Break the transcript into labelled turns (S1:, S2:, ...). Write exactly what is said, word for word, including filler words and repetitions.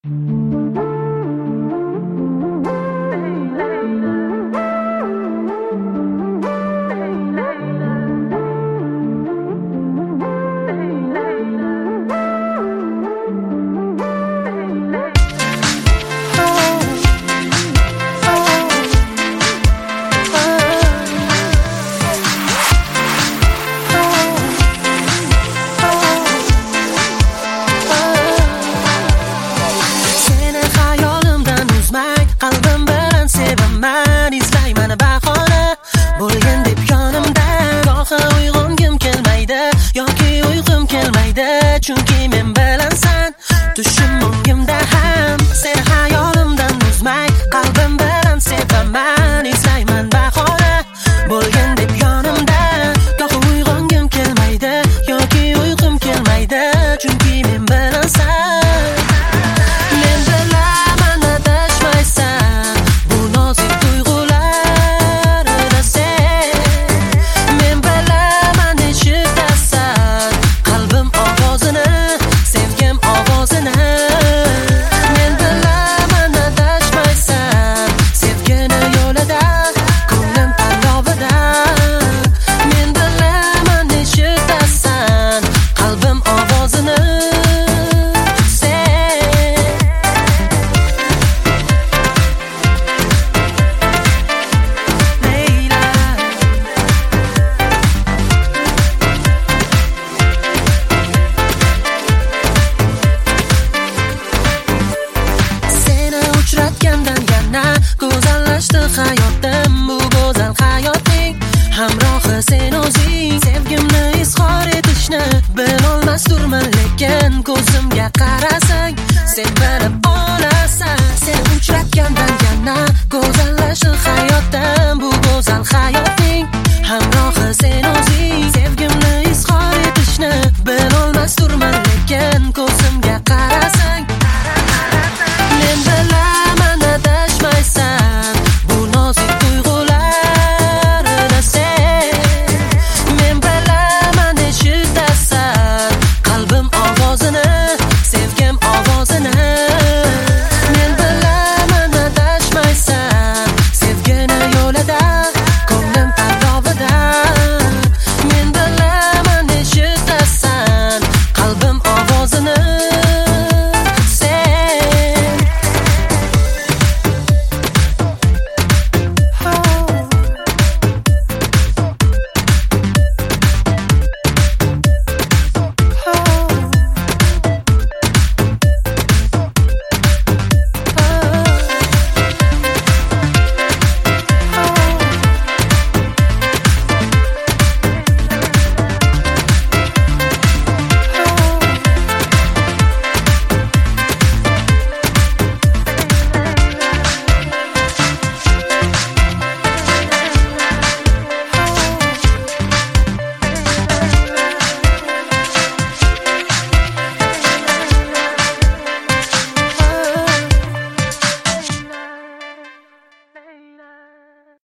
S1: Qalbim bilan sevaman, izlayman bahona bo'lgan deb yonimdan. Gohi uyg'ongim kelmaydi yoki uyqum kelmaydi, chunki men bilansan. Tushim o'ngimda ham sen hayolimdan uzmay. Qalbim bilan sevaman, izlayman bahona bo'lgan deb yonimdan. Gohi uyg'ongim kelmaydi yoki uyqum kelmaydi, chunki men bilansan. Go'zallashdi hayotim, bu go'zal hayotning hamrohi sen o'zing. Sevgimni izhor etishni bilolmasdurman, lekin ko'zimga qarasang sen bilib olasan. Sen uchratgandan yana go'zallashdi hayotim, bu go'zal hayotning hamrohi sen o'zing. Sevgimni izhor etishni